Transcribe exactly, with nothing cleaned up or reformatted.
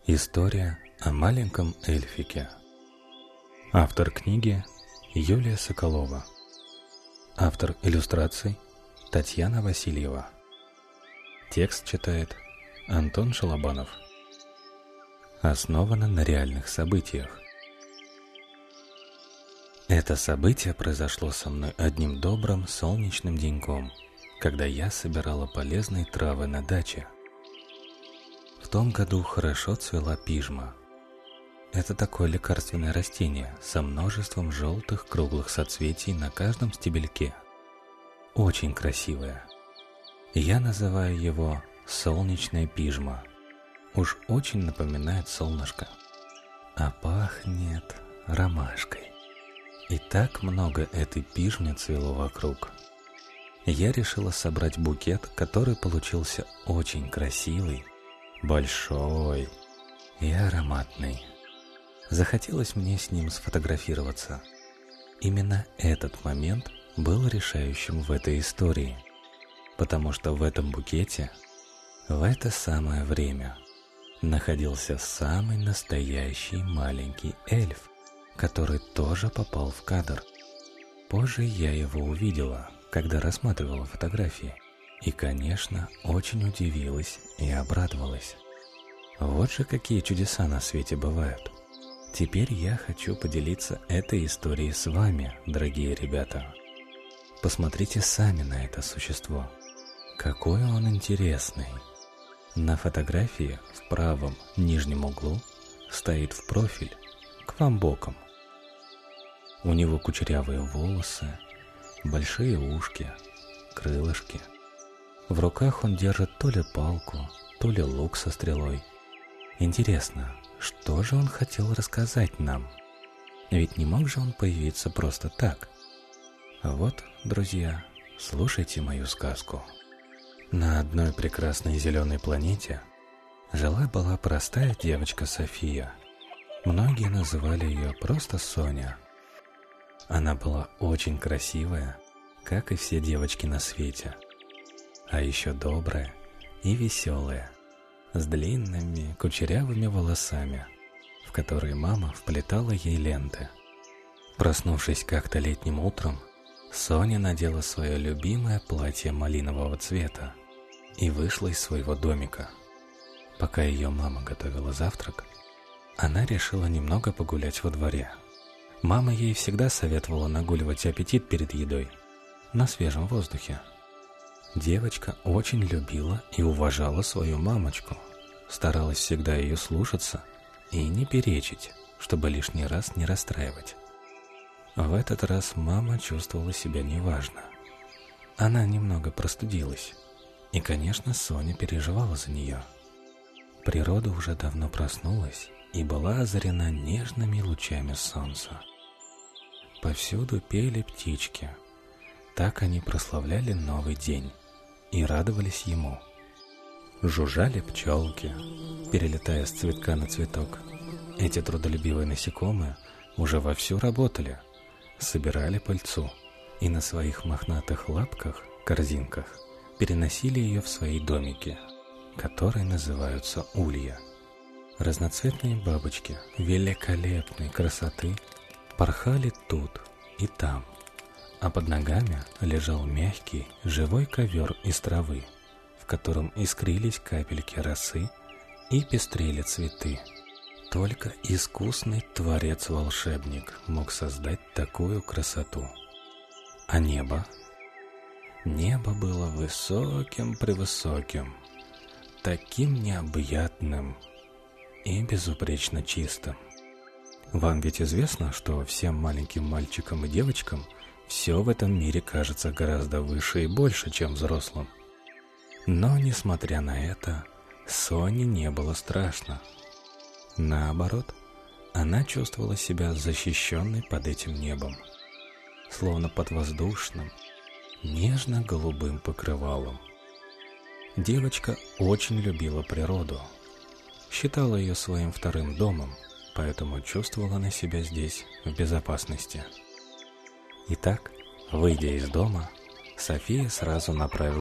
История о маленьком эльфике. Автор книги Юлия Соколова. Автор иллюстраций Татьяна Васильева. Текст читает Антон Шалабанов. Основано на реальных событиях. Это событие произошло со мной одним добрым солнечным деньком, когда я собирала полезные травы на даче. В том году хорошо цвела пижма. Это такое лекарственное растение со множеством желтых круглых соцветий на каждом стебельке. Очень красивое. Я называю его солнечная пижма. Уж очень напоминает солнышко. А пахнет ромашкой. И так много этой пижмы цвело вокруг. Я решила собрать букет, который получился очень красивый, большой и ароматный. Захотелось мне с ним сфотографироваться. Именно этот момент был решающим в этой истории, потому что в этом букете, в это самое время, находился самый настоящий маленький эльф, который тоже попал в кадр. Позже я его увидела, когда рассматривала фотографии. И, конечно, очень удивилась и обрадовалась. Вот же какие чудеса на свете бывают. Теперь я хочу поделиться этой историей с вами, дорогие ребята. Посмотрите сами на это существо. Какой он интересный. На фотографии в правом нижнем углу стоит в профиль, к вам боком. У него кучерявые волосы, большие ушки, крылышки. В руках он держит то ли палку, то ли лук со стрелой. Интересно, что же он хотел рассказать нам? Ведь не мог же он появиться просто так. Вот, друзья, слушайте мою сказку. На одной прекрасной зеленой планете жила-была простая девочка София. Многие называли ее просто Соня. Она была очень красивая, как и все девочки на свете. А еще добрая и веселая, с длинными кучерявыми волосами, в которые мама вплетала ей ленты. Проснувшись как-то летним утром, Соня надела свое любимое платье малинового цвета и вышла из своего домика. Пока ее мама готовила завтрак, она решила немного погулять во дворе. Мама ей всегда советовала нагуливать аппетит перед едой на свежем воздухе. Девочка очень любила и уважала свою мамочку, старалась всегда ее слушаться и не перечить, чтобы лишний раз не расстраивать. В этот раз мама чувствовала себя неважно. Она немного простудилась, и, конечно, Соня переживала за нее. Природа уже давно проснулась и была озарена нежными лучами солнца. Повсюду пели птички. Так они прославляли новый день и радовались ему. Жужжали пчелки, перелетая с цветка на цветок. Эти трудолюбивые насекомые уже вовсю работали, собирали пыльцу и на своих мохнатых лапках, корзинках, переносили ее в свои домики, которые называются улья. Разноцветные бабочки великолепной красоты порхали тут и там, а под ногами лежал мягкий, живой ковер из травы, в котором искрились капельки росы и пестрели цветы. Только искусный творец-волшебник мог создать такую красоту. А небо? Небо было высоким-превысоким, таким необъятным и безупречно чистым. Вам ведь известно, что всем маленьким мальчикам и девочкам все в этом мире кажется гораздо выше и больше, чем взрослым. Но, несмотря на это, Соне не было страшно. Наоборот, она чувствовала себя защищенной под этим небом, словно под воздушным, нежно-голубым покрывалом. Девочка очень любила природу, считала ее своим вторым домом, поэтому чувствовала она себя здесь в безопасности. Итак, выйдя из дома, София сразу направилась